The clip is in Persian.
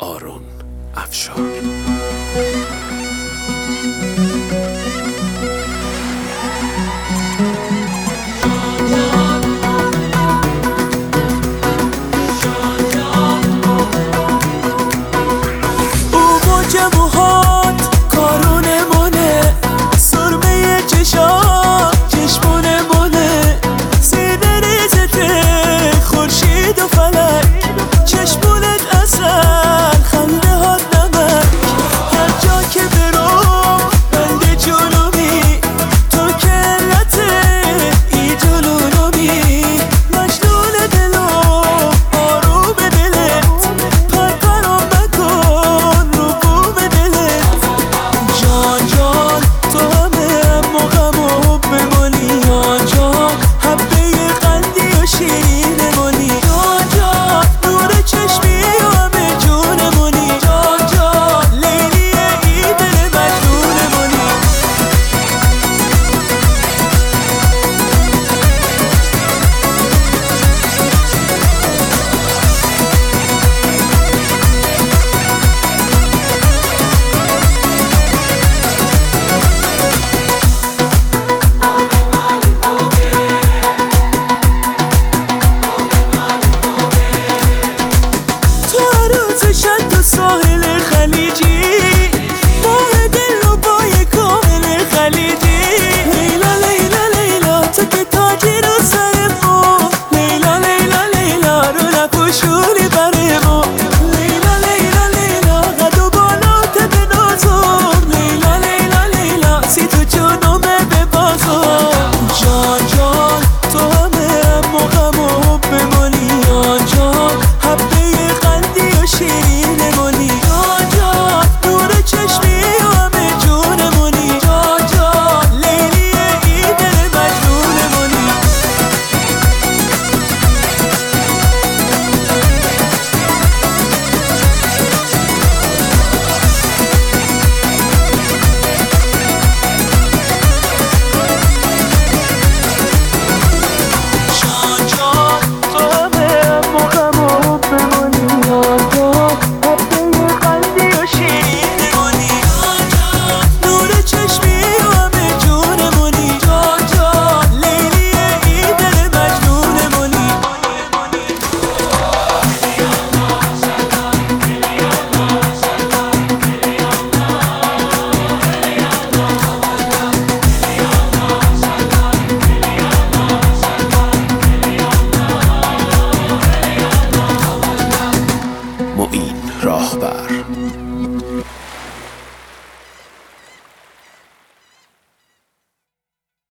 آرون افشار. ساحل خلیجی ماه دل رو با یک کاهل خلیجی. لیلا لیلا لیلا تو که تاجی رو سر ما، لیلا لیلا لیلا رو نپوشونی بر ما. لیلا لیلا لیلا قد و بالات به نازم، لیلا لیلا لیلا سی تو جونمه به بازم. جان جان تو همه موقع محب بمانی، جان جان حبه قندی و شیرین راهبر.